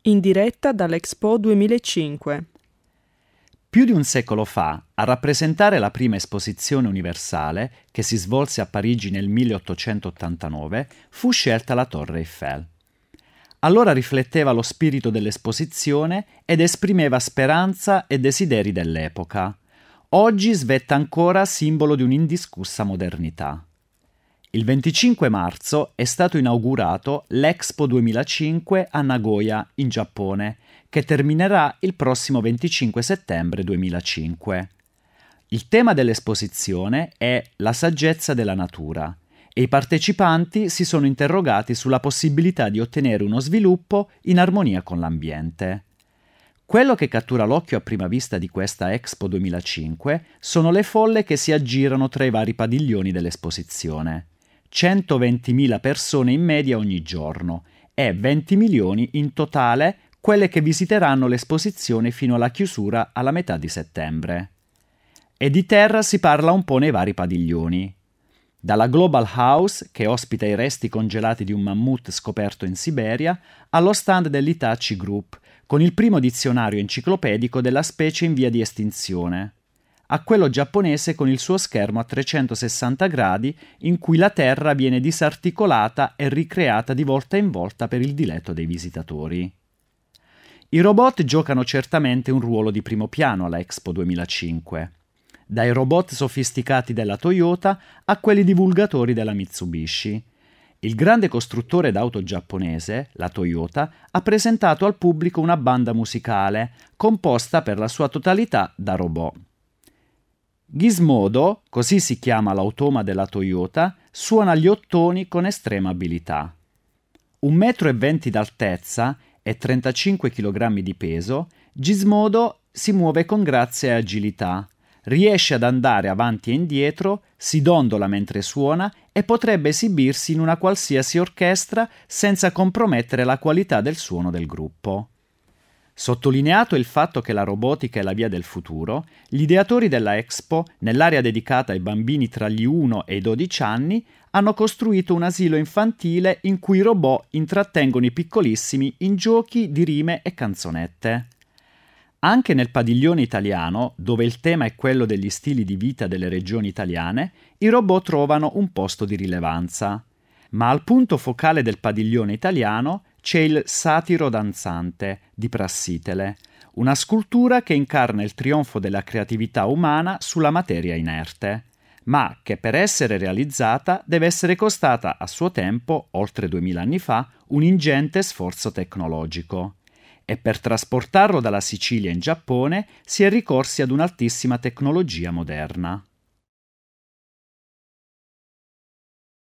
In diretta dall'Expo 2005. Più di un secolo fa, a rappresentare la prima esposizione universale, che si svolse a Parigi nel 1889, fu scelta la Torre Eiffel. Allora rifletteva lo spirito dell'esposizione ed esprimeva speranza e desideri dell'epoca. Oggi svetta ancora simbolo di un'indiscussa modernità. Il 25 marzo è stato inaugurato l'Expo 2005 a Nagoya, in Giappone, che terminerà il prossimo 25 settembre 2005. Il tema dell'esposizione è la saggezza della natura e i partecipanti si sono interrogati sulla possibilità di ottenere uno sviluppo in armonia con l'ambiente. Quello che cattura l'occhio a prima vista di questa Expo 2005 sono le folle che si aggirano tra i vari padiglioni dell'esposizione. 120.000 persone in media ogni giorno e 20 milioni in totale quelle che visiteranno l'esposizione fino alla chiusura alla metà di settembre. E di terra si parla un po' nei vari padiglioni. Dalla Global House, che ospita i resti congelati di un mammut scoperto in Siberia, allo stand dell'Hitachi Group, con il primo dizionario enciclopedico della specie in via di estinzione, a quello giapponese con il suo schermo a 360 gradi in cui la Terra viene disarticolata e ricreata di volta in volta per il diletto dei visitatori. I robot giocano certamente un ruolo di primo piano alla Expo 2005, dai robot sofisticati della Toyota a quelli divulgatori della Mitsubishi. Il grande costruttore d'auto giapponese, la Toyota, ha presentato al pubblico una banda musicale composta per la sua totalità da robot. Gizmodo, così si chiama l'automa della Toyota, suona gli ottoni con estrema abilità. 1,20 m d'altezza e 35 kg di peso, Gizmodo si muove con grazia e agilità, riesce ad andare avanti e indietro, si dondola mentre suona e potrebbe esibirsi in una qualsiasi orchestra senza compromettere la qualità del suono del gruppo. Sottolineato il fatto che la robotica è la via del futuro, gli ideatori della Expo, nell'area dedicata ai bambini tra gli 1 e i 12 anni, hanno costruito un asilo infantile in cui i robot intrattengono i piccolissimi in giochi di rime e canzonette. Anche nel padiglione italiano, dove il tema è quello degli stili di vita delle regioni italiane, i robot trovano un posto di rilevanza. Ma al punto focale del padiglione italiano c'è il Satiro danzante di Prassitele, una scultura che incarna il trionfo della creatività umana sulla materia inerte, ma che per essere realizzata deve essere costata a suo tempo, oltre 2000 anni fa, un ingente sforzo tecnologico. E per trasportarlo dalla Sicilia in Giappone si è ricorsi ad un'altissima tecnologia moderna.